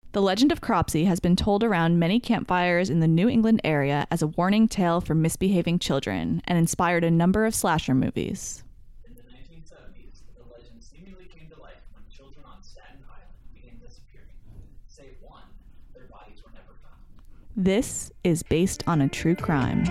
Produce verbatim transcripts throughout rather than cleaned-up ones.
The legend of Cropsey has been told around many campfires in the New England area as a warning tale for misbehaving children and inspired a number of slasher movies. In the nineteen seventies, the legend seemingly came to life when children on Staten Island began disappearing. Save one, their bodies were never found. This is based on a true crime.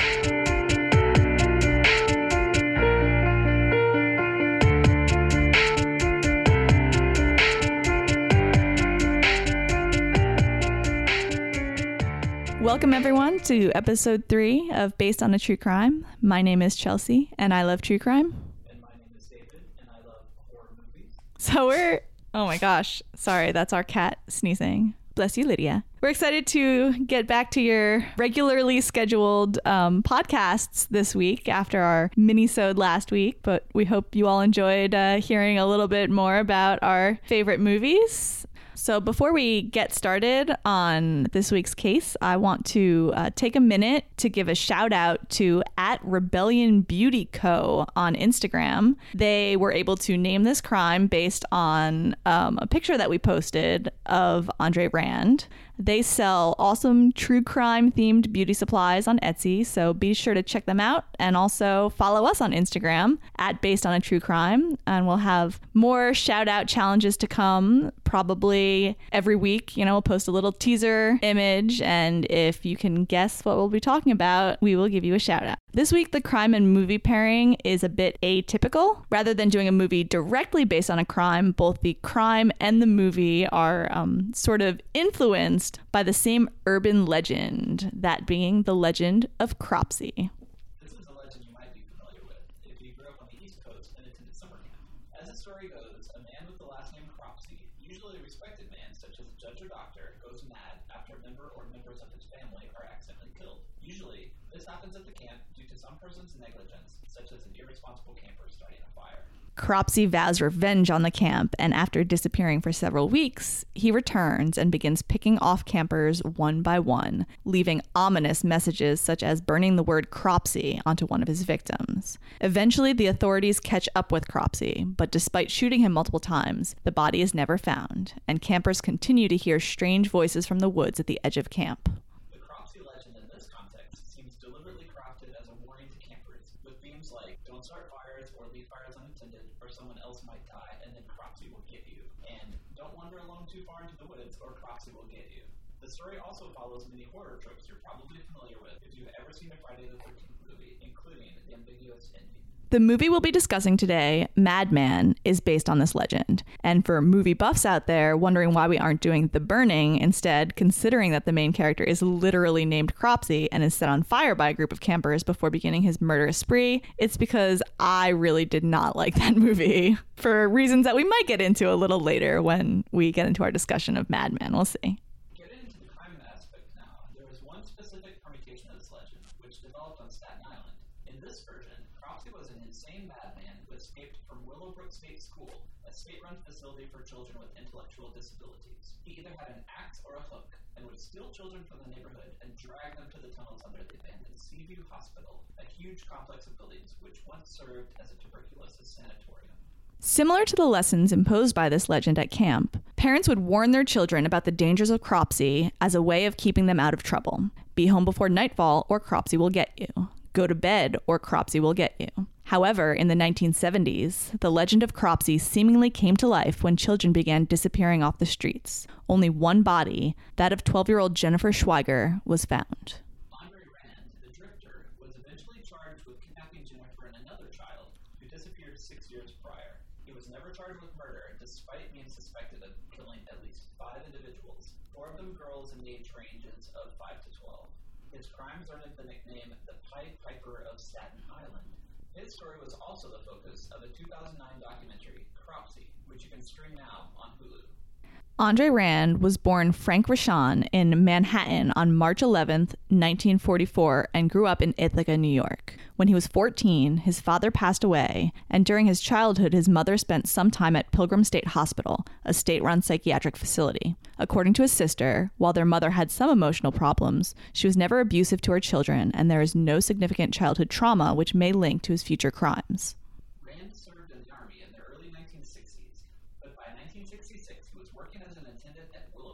Welcome, everyone, to episode three of Based on a True Crime. My name is Chelsea, and I love true crime. And my name is David, and I love horror movies. So we're... Oh my gosh. Sorry, that's our cat sneezing. Bless you, Lydia. We're excited to get back to your regularly scheduled um, podcasts this week after our mini-sode last week, but we hope you all enjoyed uh, hearing a little bit more about our favorite movies. So before we get started on this week's case, I want to uh, take a minute to give a shout out to at Rebellion Beauty Co. on Instagram. They were able to name this crime based on um, a picture that we posted of Andre Rand. They sell awesome true crime themed beauty supplies on Etsy, so be sure to check them out and also follow us on Instagram at Based on a True Crime, and we'll have more shout out challenges to come probably every week. You know, we'll post a little teaser image, and if you can guess what we'll be talking about, we will give you a shout out. This week, the crime and movie pairing is a bit atypical. Rather than doing a movie directly based on a crime, both the crime and the movie are um, sort of influenced by the same urban legend, that being the legend of Cropsey. This is a legend you might be familiar with if you grew up on the East Coast and attended summer camp. As the story goes, a man with the last name Cropsey, usually a respected man such as a judge or doctor, goes mad after a member or members of his family are accidentally killed. Usually, this happens at the camp due to some person's negligence, such as an irresponsible camper starting a fire. Cropsey vows revenge on the camp, and after disappearing for several weeks, he returns and begins picking off campers one by one, leaving ominous messages such as burning the word Cropsey onto one of his victims. Eventually, the authorities catch up with Cropsey, but despite shooting him multiple times, the body is never found, and campers continue to hear strange voices from the woods at the edge of camp. The Cropsey legend in this context seems deliberately crafted as a warning to campers, with themes like, don't start fires or leave fires unattended, or someone else might die and then Cropsey will get you. And don't wander alone too far into the woods or Cropsey will get you. The story also follows many horror tropes you're probably familiar with if you've ever seen a Friday the thirteenth movie, including the ambiguous ending. The movie we'll be discussing today, Madman, is based on this legend. And for movie buffs out there wondering why we aren't doing The Burning, instead considering that the main character is literally named Cropsey and is set on fire by a group of campers before beginning his murderous spree, it's because I really did not like that movie for reasons that we might get into a little later when we get into our discussion of Madman. We'll see. Getting into the crime aspect now, there is one specific permutation of this legend, which developed on Staten Island. In this version, Cropsey was an insane madman who escaped from Willowbrook State School, a state-run facility for children with intellectual disabilities. He either had an axe or a hook, and would steal children from the neighborhood and drag them to the tunnels under the abandoned Seaview Hospital, a huge complex of buildings which once served as a tuberculosis sanatorium. Similar to the lessons imposed by this legend at camp, parents would warn their children about the dangers of Cropsey as a way of keeping them out of trouble. Be home before nightfall or Cropsey will get you. Go to bed or Cropsey will get you. However, in the nineteen seventies, the legend of Cropsey seemingly came to life when children began disappearing off the streets. Only one body, that of twelve-year-old Jennifer Schweiger, was found. Andre Rand, the drifter, was eventually charged with kidnapping Jennifer and another child who disappeared six years prior. He was never charged with murder, despite being suspected of killing at least five individuals, four of them girls in the age ranges of five to twelve. His crimes earned him the nickname the Pied Piper of Staten Island. His story was also the focus of a two thousand nine documentary, Cropsey, which you can stream now on Hulu. Andre Rand was born Frank Rashan in Manhattan on March eleventh, nineteen forty-four, and grew up in Ithaca, New York. When he was fourteen, his father passed away, and during his childhood, his mother spent some time at Pilgrim State Hospital, a state-run psychiatric facility. According to his sister, while their mother had some emotional problems, she was never abusive to her children, and there is no significant childhood trauma which may link to his future crimes. Rand served in the Army in the early nineteen sixties, but by nineteen sixty-six he was working as an attendant at Willowbrook while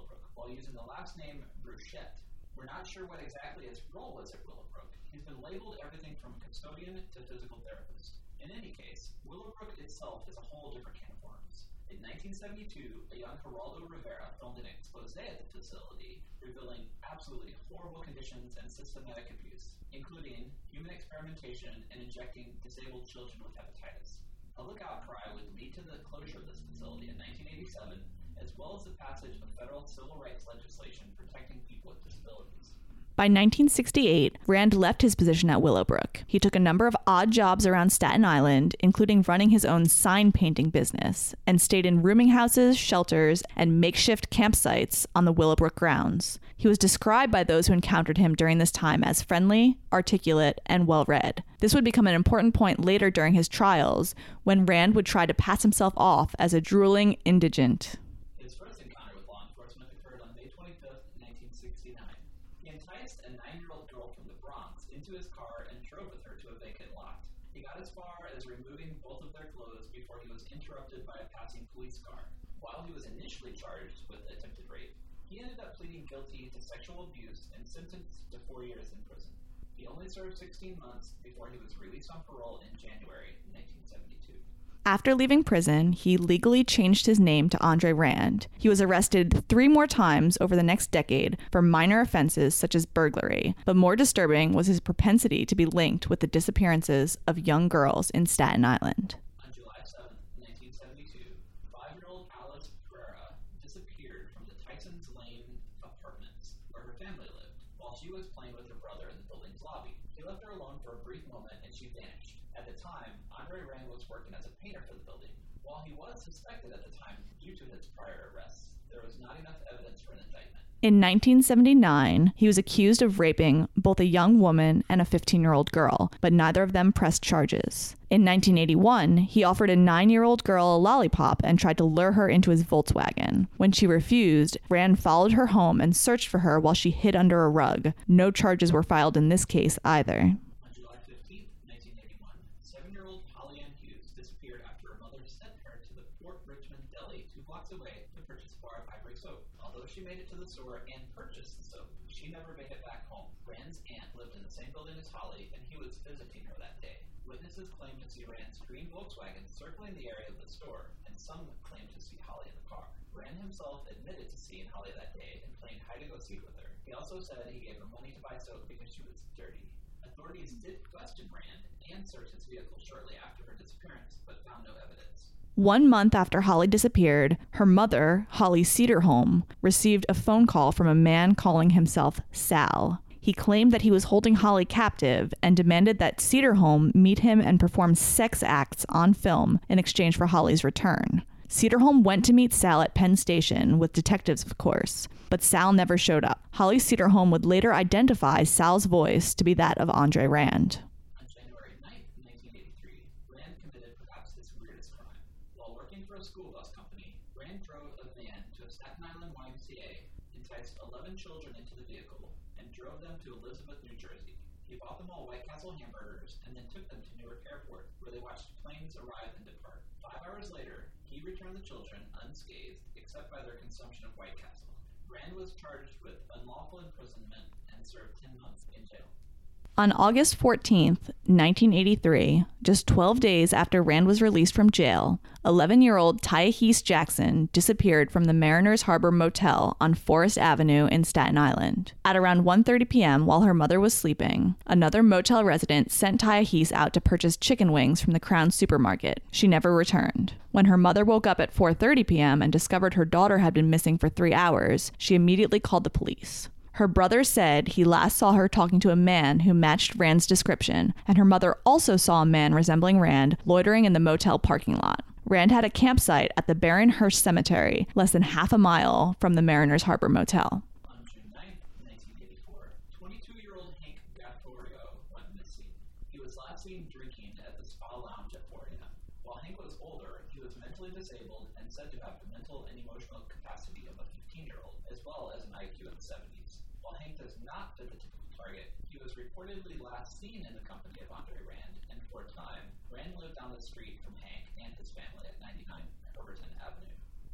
while using the last name Bruchette. We're not sure what exactly his role was at Willowbrook. He's been labeled everything from custodian to physical therapist. In any case, Willowbrook itself is a whole different can of worms. In nineteen seventy-two, a young Geraldo Rivera filmed an expose at the facility, revealing absolutely horrible conditions and systematic abuse, including human experimentation and injecting disabled children with hepatitis. Public outcry would lead to the closure of this facility in nineteen eighty-seven, as well as the passage of federal civil rights legislation protecting people with disabilities. By nineteen sixty-eight, Rand left his position at Willowbrook. He took a number of odd jobs around Staten Island, including running his own sign painting business, and stayed in rooming houses, shelters, and makeshift campsites on the Willowbrook grounds. He was described by those who encountered him during this time as friendly, articulate, and well-read. This would become an important point later during his trials, when Rand would try to pass himself off as a drooling indigent. His first encounter with law enforcement occurred on May twenty-fifth, nineteen sixty-nine. He enticed a nine-year-old girl from the Bronx into his car and drove with her to a vacant lot. He got as far as removing both of their clothes before he was interrupted by a passing police car. While he was initially charged with attempted rape, he ended up pleading guilty to sexual abuse and sentenced to four years in prison. He only served sixteen months before he was released on parole in January nineteen seventy-two. After leaving prison, he legally changed his name to Andre Rand. He was arrested three more times over the next decade for minor offenses such as burglary, but more disturbing was his propensity to be linked with the disappearances of young girls in Staten Island. On July seventh, nineteen seventy-two, five-year-old Alice Pereira disappeared from the Tysons Lane apartments where her family lived while she was playing with her brother in the building's lobby. He left her alone for a brief moment and she vanished. At the time, Andre Rand was working as a painter for the building. While he was suspected at the time due to his prior arrests, there was not enough evidence for an indictment. In nineteen seventy-nine, he was accused of raping both a young woman and a fifteen-year-old girl, but neither of them pressed charges. In nineteen eighty-one, he offered a nine-year-old girl a lollipop and tried to lure her into his Volkswagen. When she refused, Rand followed her home and searched for her while she hid under a rug. No charges were filed in this case either. On July fifteenth, nineteen eighty-one, seven-year-old Holly Ann Hughes disappeared after her mother sent her to the Fort Richmond Deli two blocks away to purchase a bar of Ivory soap. Although she made it to the store and purchased the soap, she never made it back home. Rand's aunt lived in the same building as Holly, and he was visiting her that day. Witnesses claimed to see Rand's green Volkswagen circling the area of the store, and some claimed to see Holly in the car. Rand himself admitted to seeing Holly that day and playing hide-and-go-seek with her. He also said he gave her money to buy soap because she was dirty. Authorities did question Rand and search his vehicle shortly after her disappearance, but found no evidence. One month after Holly disappeared, her mother, Holly Cedarholm, received a phone call from a man calling himself Sal. He claimed that he was holding Holly captive and demanded that Cedarholm meet him and perform sex acts on film in exchange for Holly's return. Cedarholm went to meet Sal at Penn Station, with detectives of course, but Sal never showed up. Holly Cedarholm would later identify Sal's voice to be that of Andre Rand. On January ninth, nineteen eighty-three, Rand committed perhaps his weirdest crime. While working for a school bus company, Rand drove a van to a Staten Island Y M C A, enticed eleven children into the vehicle, and drove them to Elizabeth, New Jersey. He bought them all White Castle hamburgers and then took them to Newark Airport, where they watched planes arrive and depart. Five hours later, he returned the children unscathed, except by their consumption of White Castle. Rand was charged with unlawful imprisonment and served ten months in jail. On August fourteenth, nineteen eighty-three, just twelve days after Rand was released from jail, eleven-year-old Tyahese Jackson disappeared from the Mariners Harbor Motel on Forest Avenue in Staten Island. At around one thirty p.m., while her mother was sleeping, another motel resident sent Tyahese out to purchase chicken wings from the Crown supermarket. She never returned. When her mother woke up at four thirty p.m. and discovered her daughter had been missing for three hours, she immediately called the police. Her brother said he last saw her talking to a man who matched Rand's description, and her mother also saw a man resembling Rand loitering in the motel parking lot. Rand had a campsite at the Baron Hirsch Cemetery, less than half a mile from the Mariners Harbor Motel. On June ninth, nineteen eighty-four, twenty-two-year-old Hank Gafforio went missing. He was last seen drinking at the Spa Lounge at four a.m. While Hank was older, he was mentally disabled and said to have the mental and emotional capacity of a fifteen-year-old, as well as an I Q of seventy. While Hank does not fit the typical target, he was reportedly last seen in the company of Andre Rand, and for a time, Rand lived down the street from Hank and his family at ninety-nine Overton Avenue.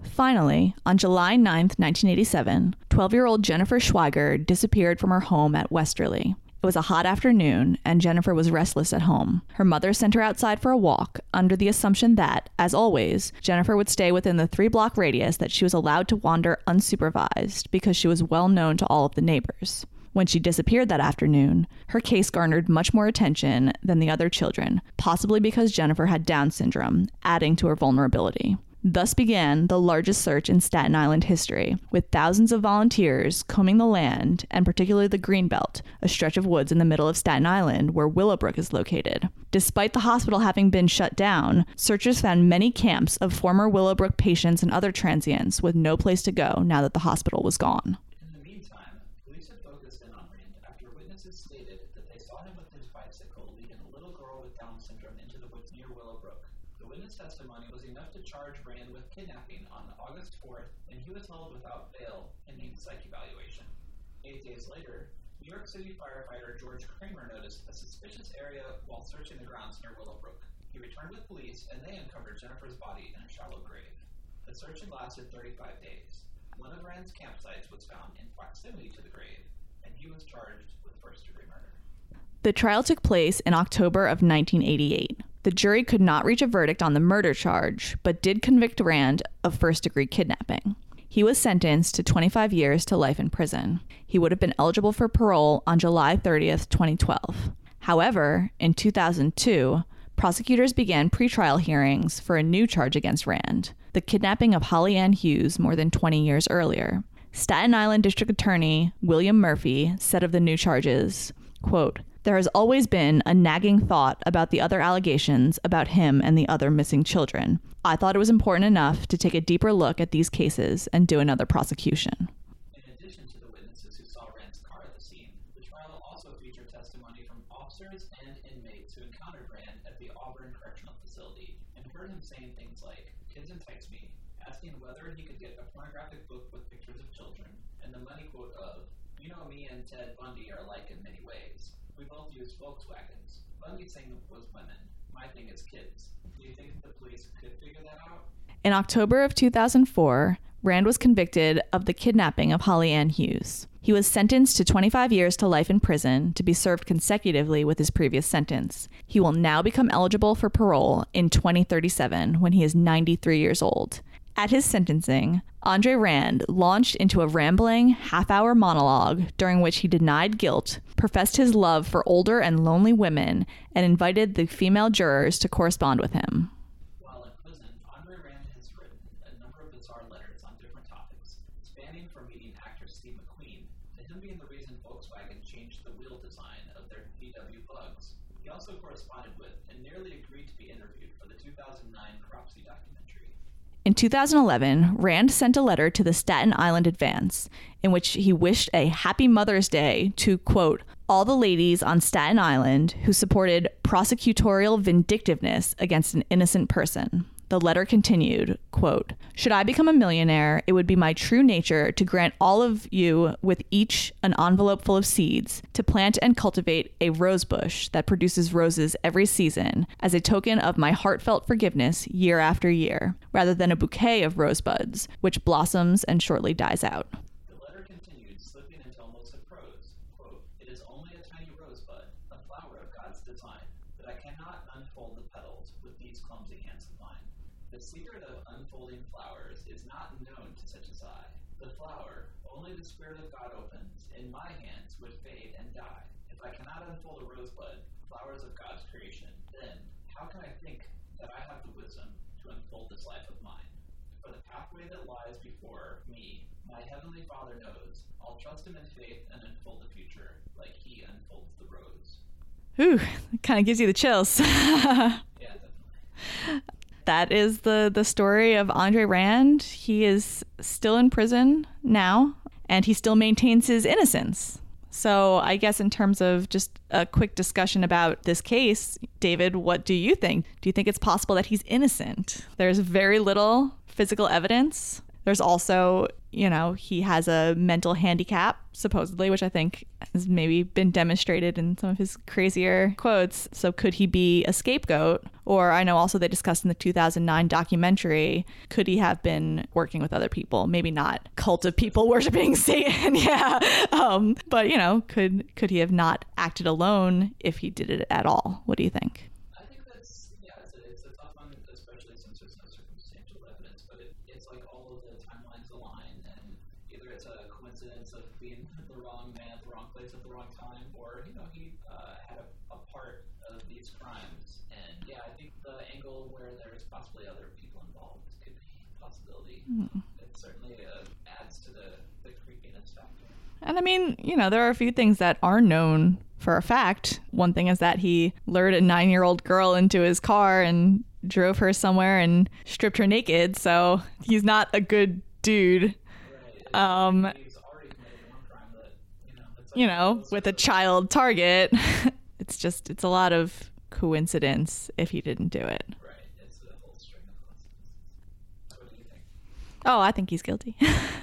Finally, on July ninth, nineteen eighty-seven, twelve-year-old Jennifer Schweiger disappeared from her home at Westerly. It was a hot afternoon, and Jennifer was restless at home. Her mother sent her outside for a walk, under the assumption that, as always, Jennifer would stay within the three-block radius that she was allowed to wander unsupervised because she was well known to all of the neighbors. When she disappeared that afternoon, her case garnered much more attention than the other children, possibly because Jennifer had Down syndrome, adding to her vulnerability. Thus began the largest search in Staten Island history, with thousands of volunteers combing the land, and particularly the Greenbelt, a stretch of woods in the middle of Staten Island where Willowbrook is located. Despite the hospital having been shut down, searchers found many camps of former Willowbrook patients and other transients with no place to go now that the hospital was gone. In the meantime, police had focused in on Rand after witnesses stated that they saw him with his bicycle leading a little girl with Down syndrome into the woods near Willowbrook. The witness testimony was enough to charge Rand with kidnapping on August fourth, and he was held without bail and needed psych evaluation. Eight days later, New York City firefighter George Kramer noticed a suspicious area while searching the grounds near Willowbrook. He returned with police, and they uncovered Jennifer's body in a shallow grave. The search had lasted thirty-five days. One of Rand's campsites was found in proximity to the grave, and he was charged with first-degree murder. The trial took place in October of nineteen eighty-eight. The jury could not reach a verdict on the murder charge, but did convict Rand of first-degree kidnapping. He was sentenced to twenty-five years to life in prison. He would have been eligible for parole on July thirtieth, twenty twelve. However, in two thousand two, prosecutors began pretrial hearings for a new charge against Rand, the kidnapping of Holly Ann Hughes more than twenty years earlier. Staten Island District Attorney William Murphy said of the new charges, quote, "There has always been a nagging thought about the other allegations about him and the other missing children. I thought it was important enough to take a deeper look at these cases and do another prosecution." In addition to the witnesses who saw Rand's car at the scene, the trial also featured testimony from officers and inmates who encountered Rand at the Auburn Correctional Facility and heard him saying things like, "Kids entice me," asking whether he could get a pornographic book with pictures of children, and the money quote of, "You know, me and Ted Bundy are alike in many ways. We both use Volkswagens. Bundy's thing was women. My thing is kids." Do you think the police could figure that out? In October of two thousand four, Rand was convicted of the kidnapping of Holly Ann Hughes. He was sentenced to twenty-five years to life in prison to be served consecutively with his previous sentence. He will now become eligible for parole in twenty thirty-seven when he is ninety-three years old. At his sentencing, Andre Rand launched into a rambling, half-hour monologue during which he denied guilt, professed his love for older and lonely women, and invited the female jurors to correspond with him. While in prison, Andre Rand has written a number of bizarre letters on different topics, spanning from meeting actor Steve McQueen to him being the reason Volkswagen changed the wheel design of their V W Bugs. He also corresponded with and nearly agreed to be interviewed for the two thousand nine Cropsey documentary. In two thousand eleven, Rand sent a letter to the Staten Island Advance in which he wished a happy Mother's Day to, quote, all the ladies on Staten Island who supported prosecutorial vindictiveness against an innocent person. The letter continued, quote, "Should I become a millionaire, it would be my true nature to grant all of you with each an envelope full of seeds, to plant and cultivate a rose bush that produces roses every season as a token of my heartfelt forgiveness year after year, rather than a bouquet of rosebuds, which blossoms and shortly dies out." The letter continued, slipping into almost a prose, quote, "It is only a tiny rosebud, a flower of God's design, but I cannot unfold the petals with these clumsy hands of mine. The secret of unfolding flowers is not known to such as I. The flower, only the Spirit of God opens, in my hands would fade and die. If I cannot unfold a rosebud, flowers of God's creation, then how can I think that I have the wisdom to unfold this life of mine? For the pathway that lies before me, my Heavenly Father knows. I'll trust Him in faith and unfold the future like He unfolds the rose." Ooh, it kind of gives you the chills. Yeah, definitely. That is the, the story of Andre Rand. He is still in prison now, and he still maintains his innocence. So I guess in terms of just a quick discussion about this case, David, what do you think? Do you think it's possible that he's innocent? There's very little physical evidence There's also, you know, he has a mental handicap, supposedly, which I think has maybe been demonstrated in some of his crazier quotes. So could he be a scapegoat? Or I know also they discussed in the two thousand nine documentary, could he have been working with other people? Maybe not cult of people worshiping Satan. Yeah. Um, but, you know, could could he have not acted alone if he did it at all? What do you think? I think that's, yeah, it's a, it's a tough one, especially since there's no circumstantial evidence, but it, it's like all of the timelines align, and either it's a coincidence of being the wrong man at the wrong place at the wrong time, or, you know, he uh, had a, a part of these crimes. And yeah, I think the angle where there's possibly other people involved could be a possibility. Mm. It certainly uh, adds to the, the creepiness factor. And I mean, you know, there are a few things that are known for a fact. One thing is that he lured a nine-year-old girl into his car and drove her somewhere and stripped her naked. So he's not a good dude. Right. Um, he's already committed one crime that, you know, that's like you know, with a child target. It's just, it's a lot of coincidence if he didn't do it. Right. It's a whole string of coincidences. What do you think? Oh, I think he's guilty.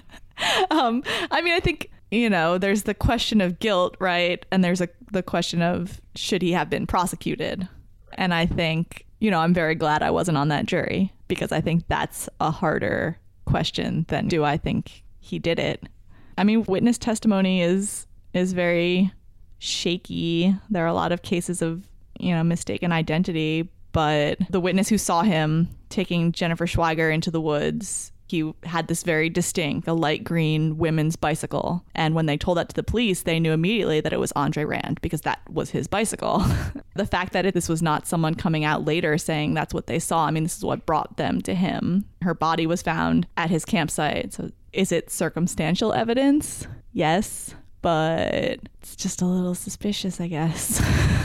um, I mean, I think, you know, there's the question of guilt, right? And there's a the question of should he have been prosecuted? And I think, you know, I'm very glad I wasn't on that jury, because I think that's a harder question than do I think he did it? I mean, witness testimony is is very shaky. There are a lot of cases of, you know, mistaken identity, but the witness who saw him taking Jennifer Schweiger into the woods, he had this very distinct, a light green women's bicycle. And when they told that to the police, they knew immediately that it was Andre Rand, because that was his bicycle. The fact that it, this was not someone coming out later saying that's what they saw, I mean, this is what brought them to him. Her body was found at his campsite. So is it circumstantial evidence? Yes, but it's just a little suspicious, I guess.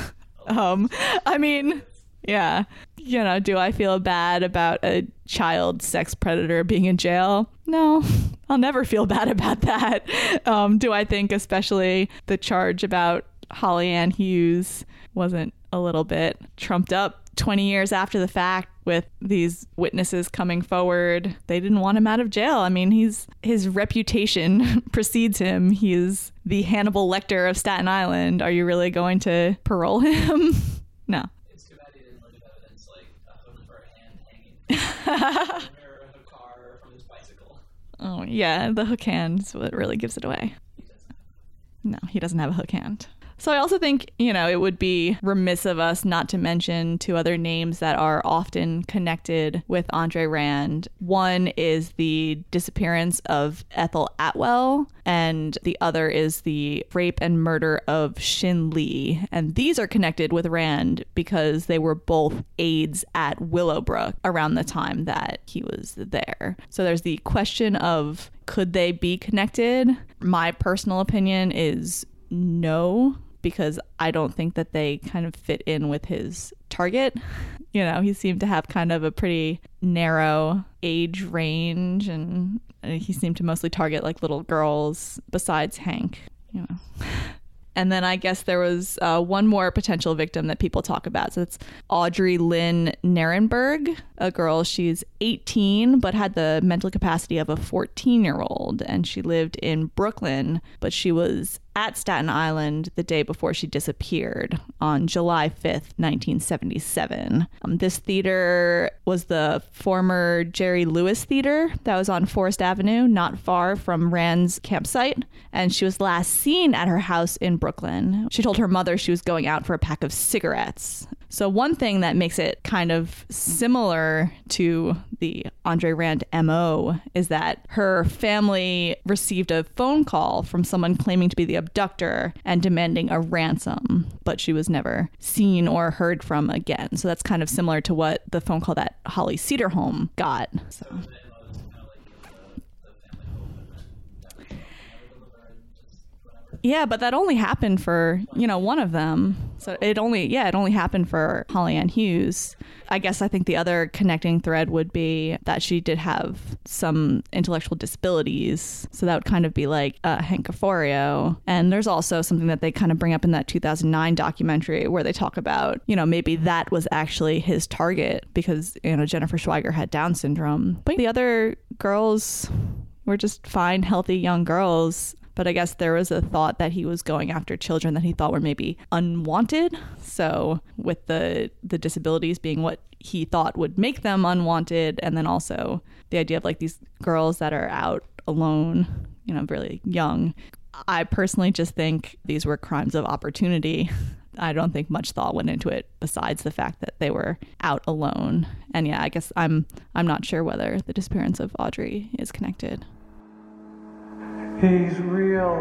um, I mean... Yeah. You know, do I feel bad about a child sex predator being in jail? No, I'll never feel bad about that. Um, do I think especially the charge about Holly Ann Hughes wasn't a little bit trumped up twenty years after the fact with these witnesses coming forward? They didn't want him out of jail. I mean, he's his reputation precedes him. He's the Hannibal Lecter of Staten Island. Are you really going to parole him? No. A car from his bicycle. Oh yeah, the hook hand is what really gives it away. He doesn't. No, he doesn't have a hook hand. So I also think, you know, it would be remiss of us not to mention two other names that are often connected with Andre Rand. One is the disappearance of Ethel Atwell, and the other is the rape and murder of Shin Lee. And these are connected with Rand because they were both aides at Willowbrook around the time that he was there. So there's the question of, could they be connected? My personal opinion is no, because I don't think that they kind of fit in with his target. You know, he seemed to have kind of a pretty narrow age range, and he seemed to mostly target like little girls besides Hank, you know. And then I guess there was uh, one more potential victim that people talk about. So it's Audrey Lynn Narenberg, a girl. She's eighteen, but had the mental capacity of a fourteen-year-old. And she lived in Brooklyn, but she was at Staten Island the day before she disappeared on July fifth, nineteen seventy-seven. Um, this theater was the former Jerry Lewis Theater that was on Forest Avenue, not far from Rand's campsite. And she was last seen at her house in Brooklyn. She told her mother she was going out for a pack of cigarettes. So one thing that makes it kind of similar to the Andre Rand M O is that her family received a phone call from someone claiming to be the abductor and demanding a ransom, but she was never seen or heard from again. So that's kind of similar to what the phone call that Holly Cederholm got. So. Yeah, but that only happened for, you know, one of them. So it only, yeah, it only happened for Holly Ann Hughes. I guess I think the other connecting thread would be that she did have some intellectual disabilities. So that would kind of be like uh, Hank Caforio. And there's also something that they kind of bring up in that two thousand nine documentary where they talk about, you know, maybe that was actually his target because, you know, Jennifer Schweiger had Down syndrome. But the other girls were just fine, healthy young girls. But I guess there was a thought that he was going after children that he thought were maybe unwanted. So with the the disabilities being what he thought would make them unwanted, and then also the idea of like these girls that are out alone, you know, really young. I personally just think these were crimes of opportunity. I don't think much thought went into it besides the fact that they were out alone. And yeah, I guess I'm I'm not sure whether the disappearance of Audrey is connected. He's real.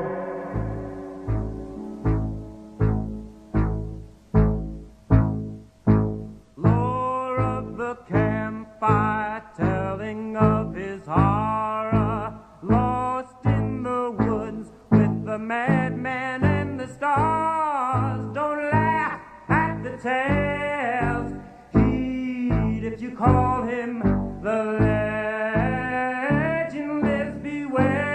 Lore of the campfire, telling of his horror, lost in the woods with the madman and the stars. Don't laugh at the tales, heed if you call him the legend lives. Beware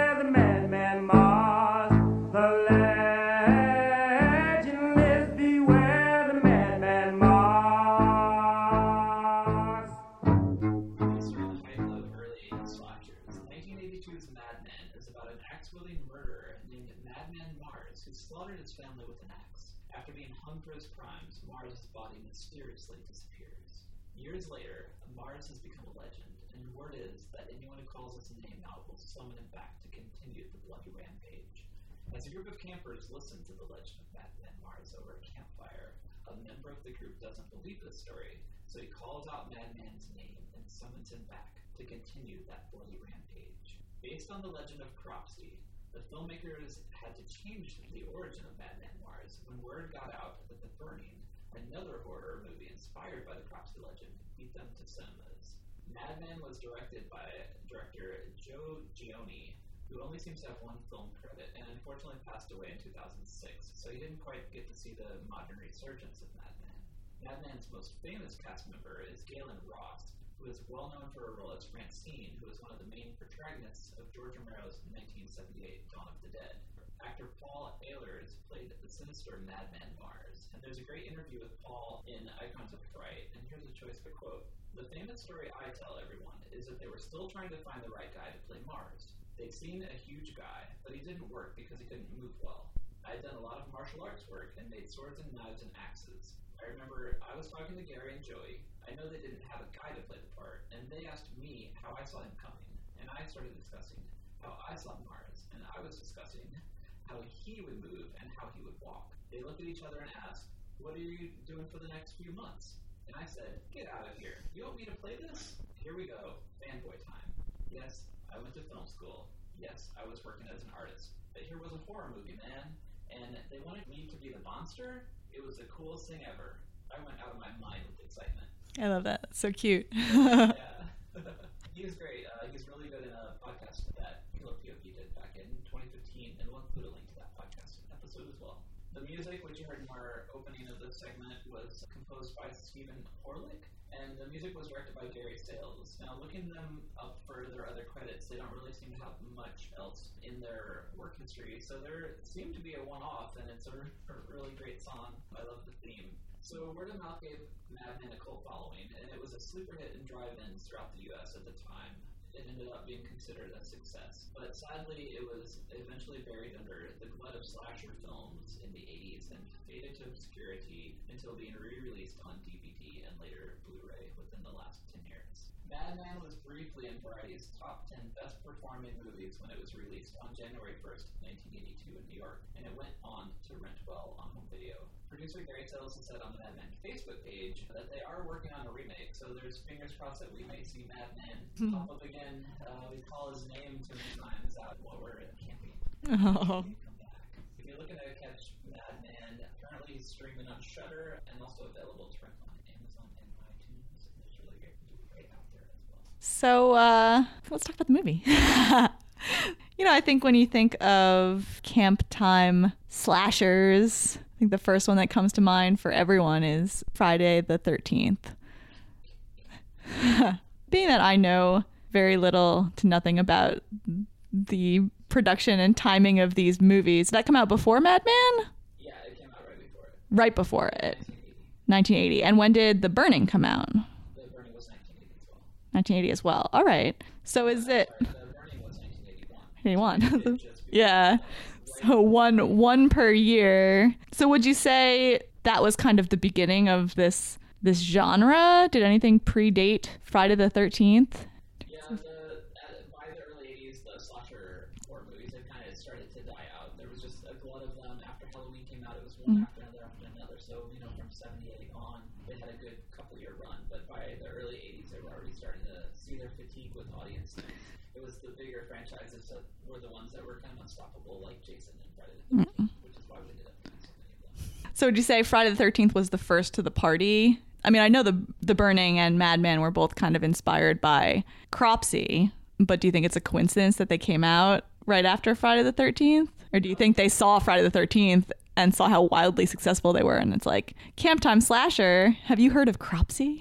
slaughtered his family with an axe. After being hung for his crimes, Mars' body mysteriously disappears. Years later, Mars has become a legend, and word is that anyone who calls his name out will summon him back to continue the bloody rampage. As a group of campers listen to the legend of Madman Mars over a campfire, a member of the group doesn't believe this story, so he calls out Madman's name and summons him back to continue that bloody rampage. Based on the legend of Cropsey, the filmmakers had to change the origin of Madman Mars when word got out that The Burning, another horror movie inspired by the Cropsey legend, beat them to cinemas. Madman was directed by director Joe Gione, who only seems to have one film credit and unfortunately passed away in two thousand six, so he didn't quite get to see the modern resurgence of Madman. Madman's most famous cast member is Galen Ross, who is well known for her role as Francine, who is one of the main protagonists of George Romero's nineteen seventy-eight Dawn of the Dead. Actor Paul Ehlers played the sinister Madman Mars, and there's a great interview with Paul in Icons of Fright, and here's a choice of a quote. The famous story I tell everyone is that they were still trying to find the right guy to play Mars. They'd seen a huge guy, but he didn't work because he couldn't move well. I had done a lot of martial arts work and made swords and knives and axes. I remember I was talking to Gary and Joey. I know they didn't have a guy to play the part, and they asked me how I saw him coming, and I started discussing how I saw Mars, and I was discussing how he would move and how he would walk. They looked at each other and asked, what are you doing for the next few months? And I said, get out of here. You want me to play this? Here we go. Fanboy time. Yes, I went to film school. Yes, I was working as an artist. But here was a horror movie, man. And they wanted me to be the monster. It was the coolest thing ever. I went out of my mind with excitement. I love that. So cute. Yeah. He was great. Uh, he's really good in a podcast that Caleb P O P did back in twenty fifteen, and we'll include a link to that podcast episode as well. The music, which you heard in our opening of this segment, was composed by Stephen Orlick, and the music was directed by Gary Sales. Now, looking them up for their other credits, they don't really seem to have much else in their work history, so there seemed to be a one-off, and it's a, a really great song. I love the theme. So Word of Mouth gave Madman a cult following, and it was a sleeper hit in drive-ins throughout the U S at the time. It ended up being considered a success, but sadly it was eventually buried under the glut of slasher films in the eighties and faded to obscurity until being re-released on D V D and later Blu-ray within the last ten years. Madman was briefly in Variety's top ten best performing movies when it was released on January first, nineteen eighty-two in New York, and it went on to rent well on home video. Producer Gary Sales has said on the Madman Facebook page that they are working on a remake, so there's fingers crossed that we might see Madman pop up again. Uh, we call his name too many times out while we're camping. Oh. Come back. If you're looking to catch Madman, apparently he's streaming on Shudder and also available to rent on Amazon and iTunes. It's really great, great out there as well. So uh, let's talk about the movie. You know, I think when you think of camp time slashers, I think the first one that comes to mind for everyone is Friday the thirteenth. Being that I know very little to nothing about the production and timing of these movies, did that come out before Mad Men? Yeah, it came out right before it. Right before it. nineteen eighty. And when did The Burning come out? The Burning was nineteen eighty as well. nineteen eighty as well. All right. So is it... Sorry, The Burning was nineteen eighty-one. eighty-one. Yeah. So one one per year. So would you say that was kind of the beginning of this this genre? Did anything predate Friday the thirteenth? Yeah, the, uh, by the early eighties, the slasher horror movies had kind of started to die out. There was just a glut of them. After Halloween came out, it was one mm. after another after another. So, you know, from seventy-eight on, they had a good couple year run. But by the early eighties, they were already starting to see their fatigue with audience. It was the bigger franchises that were the ones that were kind of unstoppable, like Jason and Friday the thirteenth, mm. which is why we ended up doing so many of them. So would you say Friday the thirteenth was the first to the party? I mean, I know the the Burning and Mad Men were both kind of inspired by Cropsey, but do you think it's a coincidence that they came out right after Friday the thirteenth? Or do you think they saw Friday the thirteenth and saw how wildly successful they were, and it's like, Camp Time Slasher, have you heard of Cropsey?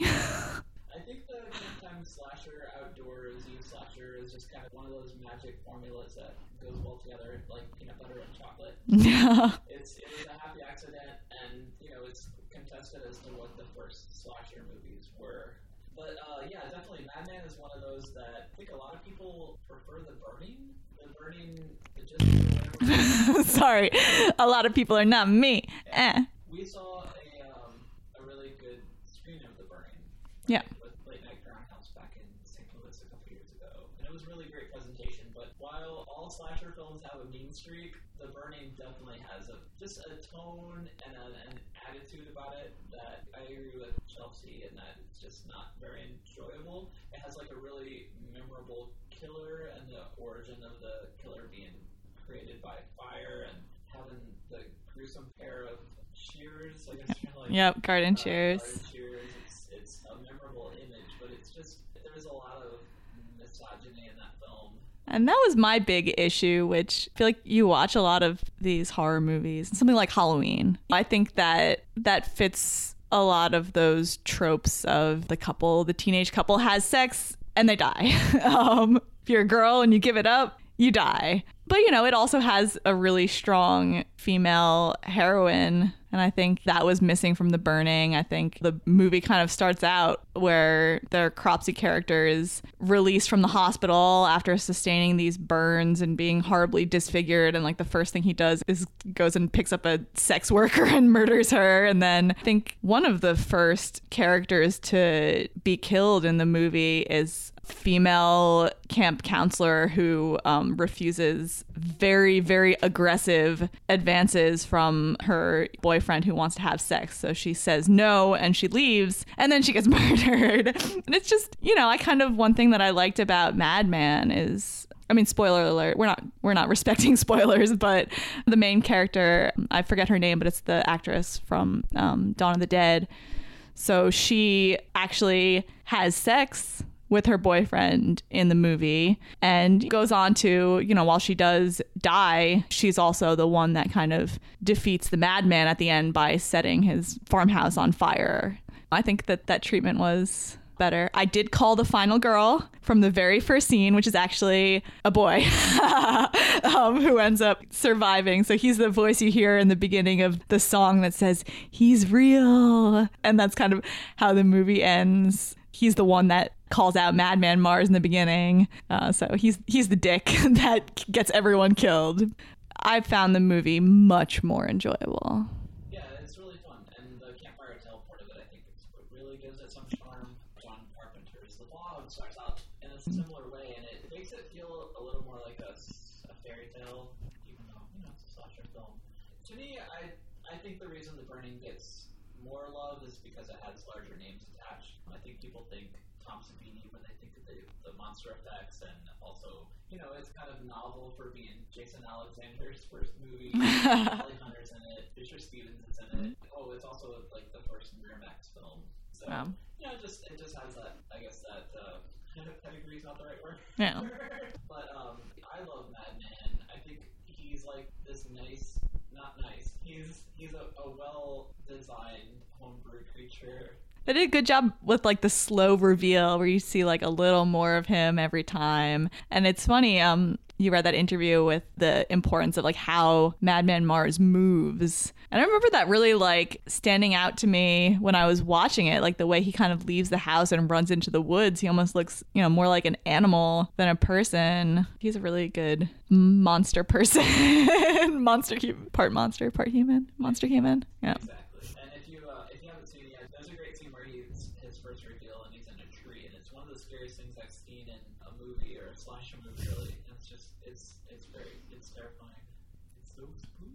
I think the Camp Time Slasher, outdoorsy slasher is just kind of one of those magic formulas that goes well together, like peanut butter and chocolate. Yeah. It's, it was a happy accident, and, you know, it's contested as to what the first slasher movies were. But, uh, yeah, definitely, Mad Men is one of those that I think a lot of people prefer The Burning. The Burning, the just whatever. Sorry, a lot of people are not me. Yeah. Eh. We saw a, um, a really good screening of The Burning. Yeah. With Late Night Grindhouse back in Saint Louis a couple years ago. And it was a really great presentation. But while all slasher films have a mean streak, The Burning definitely has a just a tone and a, an attitude about it that I agree with Chelsea in that it's just not very enjoyable. It has like a really memorable killer and the origin of the killer being created by fire and having the gruesome pair of shears, I guess. Like, yep, garden uh, shears. Garden shears. It's, it's a memorable image, but it's just, there's a lot of misogyny in that film. And that was my big issue, which I feel like you watch a lot of these horror movies, something like Halloween. I think that that fits a lot of those tropes of the couple, the teenage couple has sex and they die. um, if you're a girl and you give it up, you die. But, you know, it also has a really strong female heroine. And I think that was missing from The Burning. I think the movie kind of starts out where their Cropsey character is released from the hospital after sustaining these burns and being horribly disfigured. And like the first thing he does is goes and picks up a sex worker and murders her. And then I think one of the first characters to be killed in the movie is female camp counselor who um, refuses very, very aggressive advances from her boyfriend who wants to have sex. So she says no and she leaves and then she gets murdered. And it's just, you know, I kind of, one thing that I liked about Mad Men is, I mean, spoiler alert, we're not we're not respecting spoilers, but the main character, I forget her name, but it's the actress from um, Dawn of the Dead. So she actually has sex with her boyfriend in the movie and goes on to, you know, while she does die, she's also the one that kind of defeats the madman at the end by setting his farmhouse on fire. I think that that treatment was better. I did call the final girl from the very first scene, which is actually a boy um, who ends up surviving. So he's the voice you hear in the beginning of the song that says, "He's real." And that's kind of how the movie ends. He's the one that calls out Madman Mars in the beginning. Uh, so he's he's the dick that gets everyone killed. I found the movie much more enjoyable. Yeah, it's really fun. And the campfire teleport of it, I think, is what really gives it some charm. John Carpenter's The Fog starts out in a similar way, and it makes it feel a little more like a, a fairy tale, even though, you know, it's a slasher film. To me, I I think the reason The Burning gets more love is because it has larger names attached. I think people think Tom Savini when they think of the, the monster effects, and also, you know, it's kind of novel for being Jason Alexander's first movie. Holly Hunter's in it, Fisher Stevens is in it. Oh, it's also like the first Miramax film. So, wow. You know, just it just has that, I guess that uh, pedigree is not the right word. Yeah. But um, I love Mad Men. I think he's like this nice, not nice. He's he's a, a well-designed homebrew creature. They did a good job with like the slow reveal where you see like a little more of him every time. And it's funny, um, you read that interview with the importance of like how Madman Mars moves. And I remember that really like standing out to me when I was watching it, like the way he kind of leaves the house and runs into the woods. He almost looks, you know, more like an animal than a person. He's a really good monster person. monster, hu- part monster, part human, monster human. Yeah. Exactly. And if you uh, if you haven't seen it yet, there's a great scene where he's his first reveal and he's in a tree, and it's one of the scariest things I've seen in a movie or a slasher movie. Really, it's just it's it's very it's terrifying. It's so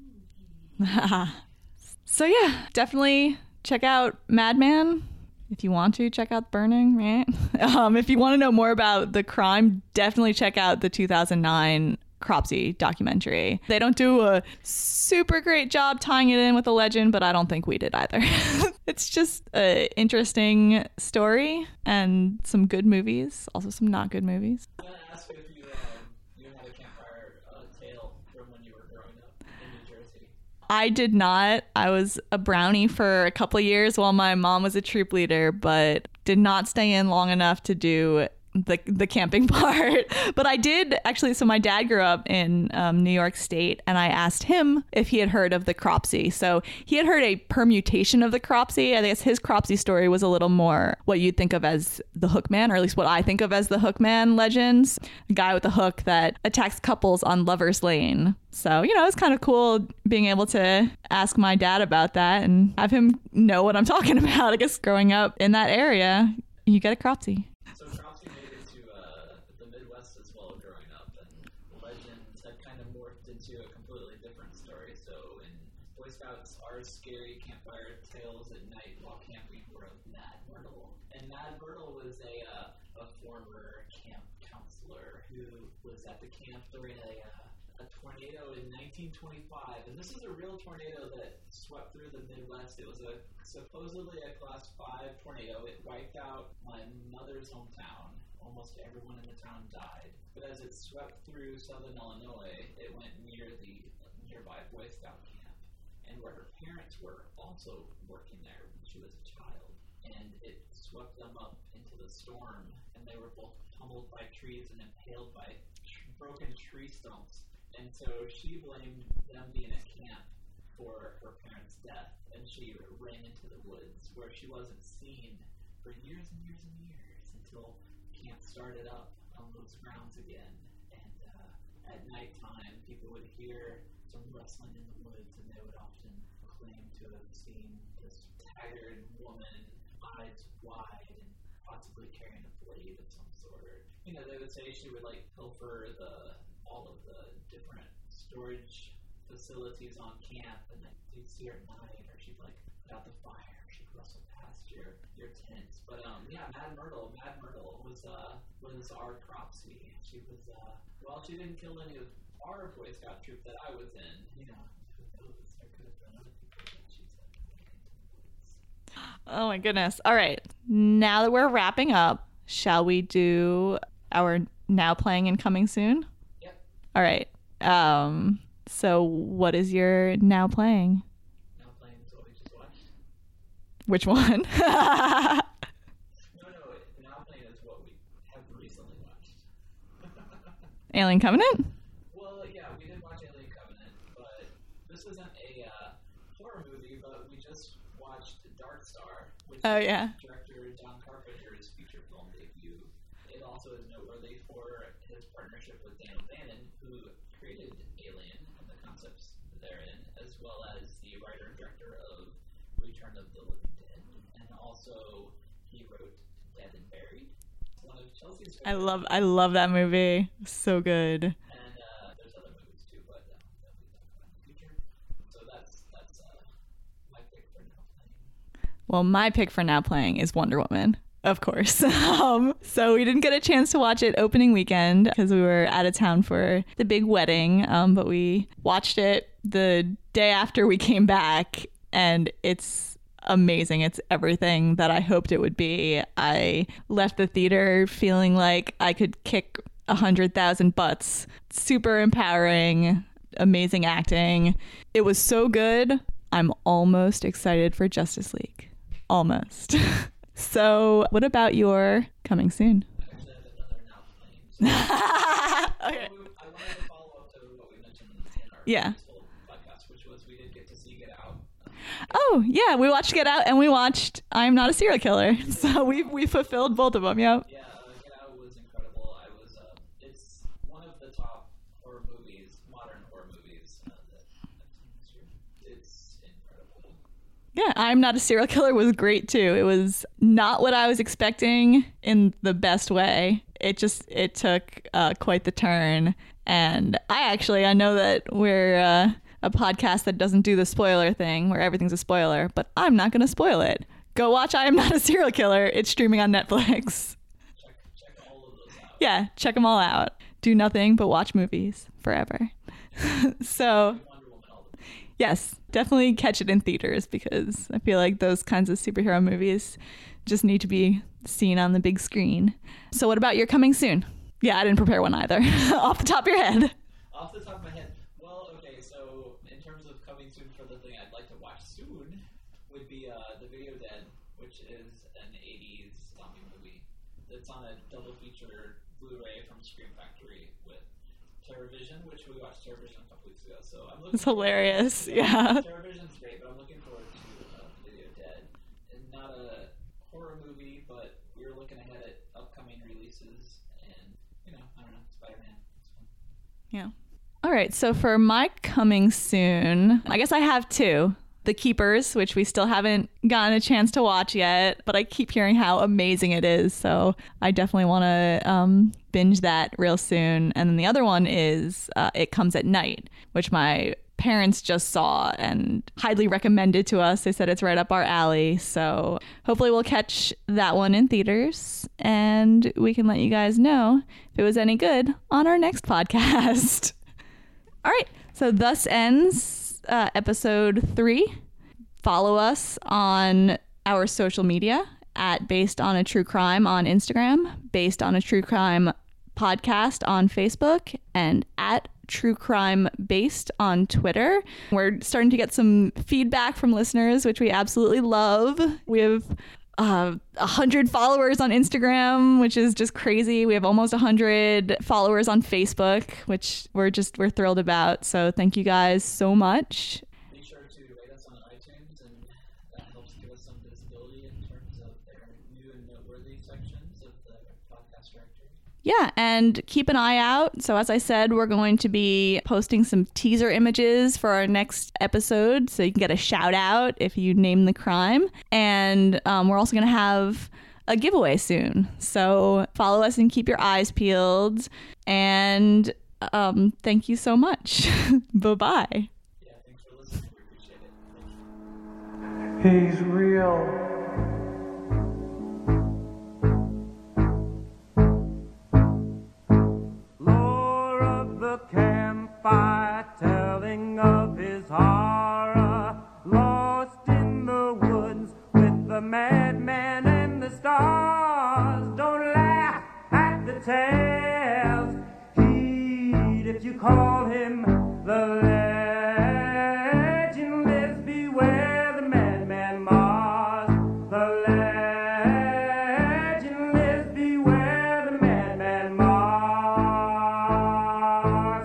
spooky. So yeah, definitely check out Madman. If you want to, check out Burning, right? Um, if you want to know more about the crime, definitely check out the two thousand nine Cropsey documentary. They don't do a super great job tying it in with a legend, but I don't think we did either. It's just an interesting story and some good movies, also some not good movies. I'm gonna ask you if you um, you had a campfire uh, tale from when you were growing up in New Jersey. I did not. I was a brownie for a couple of years while my mom was a troop leader, but did not stay in long enough to do the the camping part. But I did actually. So my dad grew up in um, New York State, and I asked him if he had heard of the Cropsey. So he had heard a permutation of the Cropsey. I guess his Cropsey story was a little more what you'd think of as the Hookman, or at least what I think of as the Hookman legends. A guy with a hook that attacks couples on Lover's Lane. So, you know, it's kind of cool being able to ask my dad about that and have him know what I'm talking about. I guess growing up in that area, you get a Cropsey. So Cropsey made it to uh, the Midwest as well growing up, and legends have kind of morphed into a completely different story. So in Boy Scouts, our scary campfire tales at night while camping were of Mad Myrtle. And Mad Myrtle was a, uh, a former camp counselor who was at the camp during a, uh, a tornado in nineteen twenty-five. And this is a real tornado that swept through the Midwest. It was a supposedly a class five tornado. It wiped out my mother's hometown. Almost everyone in the town died. But as it swept through southern Illinois, it went near the nearby Boy Scout camp, and where her parents were also working there when she was a child. And it swept them up into the storm, and they were both pummeled by trees and impaled by tr- broken tree stumps. And so she blamed them being at camp for her parents' death, and she ran into the woods where she wasn't seen for years and years and years until camp started up on those grounds again. And uh, at nighttime, people would hear some rustling in the woods, and they would often claim to have seen this haggard woman, eyes wide, and possibly carrying a blade of some sort. You know, they would say she would like pilfer the all of the different storage facilities on camp, and then you'd see her at night, or she'd like put out the fire, she'd rustle past your your tent. But um, yeah, Mad Myrtle, Mad Myrtle was uh was our Cropsey. She was uh well, she didn't kill any of our Boy Scout troop that I was in. You know, who knows? There could have been other people that she's like. Oh my goodness. All right. Now that we're wrapping up, shall we do our now playing and coming soon? Yep. All right. Um. So, what is your now playing? Now playing is what we just watched. Which one? No, no. Now playing is what we have recently watched. Alien Covenant? Well, yeah, we did watch Alien Covenant, but this isn't a uh, horror movie. But we just watched Dark Star, which Oh, is yeah. director John Carpenter's feature film debut. It also is noteworthy for his partnership with Dan O'Bannon, who created Alien and the concepts therein, as well as the writer and director of Return of the Living Dead, and also he wrote Dead and Buried, one of Chelsea's I favorite love I love that movie. So good. and uh, there's other movies too, but um, that we talk about in the future. So that's that's uh, my pick for now playing. Well, my pick for now playing is Wonder Woman, of course. um, so we didn't get a chance to watch it opening weekend because we were out of town for the big wedding, um, but we watched it the day after we came back, and it's amazing. It's everything that I hoped it would be. I left the theater feeling like I could kick a hundred thousand butts. Super empowering, amazing acting. It was so good. I'm almost excited for Justice League. Almost. So what about your coming soon? Actually, I have another now playing. So Okay. I wanted to follow up to what we mentioned in our Yeah. previous whole podcast, which was we did get to see Get Out. Oh, yeah. We watched Get Out and we watched I'm Not a Serial Killer. So we we fulfilled both of them. Yep. Yeah, uh, Get Out was incredible. I was. Uh, it's one of the top horror movies, modern horror movies uh, that I've seen this year. It's incredible. Yeah, I'm Not a Serial Killer was great too. It was not what I was expecting in the best way. It just, it took uh, quite the turn. And I actually, I know that we're uh, a podcast that doesn't do the spoiler thing where everything's a spoiler, but I'm not going to spoil it. Go watch I Am Not a Serial Killer. It's streaming on Netflix. Check, check all of those out. Yeah, check them all out. Do nothing but watch movies forever. So... Wonder Woman, all the yes, definitely catch it in theaters because I feel like those kinds of superhero movies just need to be seen on the big screen. So what about your coming soon? Yeah, I didn't prepare one either. Off the top of your head. Off the top of my head, well, okay, so in terms of coming soon for the thing I'd like to watch soon would be uh, The Video Dead, which is an eighties zombie movie that's on a double feature Blu-ray from Scream Factory with TerrorVision, which we watched TerrorVision a couple weeks ago. So I'm looking It's hilarious. forward- Yeah. TerrorVision's great, but I'm looking forward to uh, The Video Dead. And not a horror movie, but we were looking ahead at upcoming releases, and you know, I don't know, Spider-Man. It's fun. Yeah. All right. So for my coming soon, I guess I have two. The Keepers, which we still haven't gotten a chance to watch yet, but I keep hearing how amazing it is. So I definitely want to um, binge that real soon. And then the other one is uh, It Comes at Night, which my parents just saw and highly recommended to us. They said it's right up our alley. So hopefully we'll catch that one in theaters and we can let you guys know if it was any good on our next podcast. All right. So thus ends uh, episode three. Follow us on our social media at Based on a True Crime on Instagram, Based on a True Crime podcast on Facebook, and at True Crime Based on Twitter. We're starting to get some feedback from listeners, which we absolutely love. We have uh, one hundred followers on Instagram, which is just crazy. We have almost one hundred followers on Facebook, which we're just, we're thrilled about. So thank you guys so much. Be sure to rate us on iTunes, and that helps give us some visibility in terms of their new and noteworthy sections of the podcast directory. Yeah, and keep an eye out. So as I said, we're going to be posting some teaser images for our next episode, so you can get a shout out if you name the crime. And um, we're also going to have a giveaway soon. So follow us and keep your eyes peeled. And um, thank you so much. Bye-bye. Yeah, thanks for listening. We appreciate it. Thank you. He's real. Lore of the campfire, telling of his horror, lost in the woods with the madman and the stars. Don't laugh at the tales, heed if you call him the legend lives. Beware the madman Mars. The legend lives. Beware the madman Mars.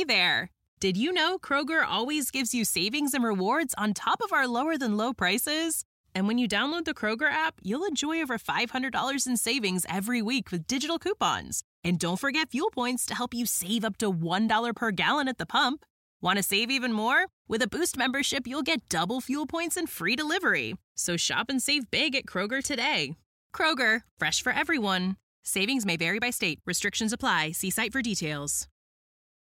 there! Did you know Kroger always gives you savings and rewards on top of our lower-than-low prices? And when you download the Kroger app, you'll enjoy over five hundred dollars in savings every week with digital coupons. And don't forget fuel points to help you save up to one dollar per gallon at the pump. Want to save even more? With a Boost membership, you'll get double fuel points and free delivery. So shop and save big at Kroger today. Kroger, fresh for everyone. Savings may vary by state. Restrictions apply. See site for details.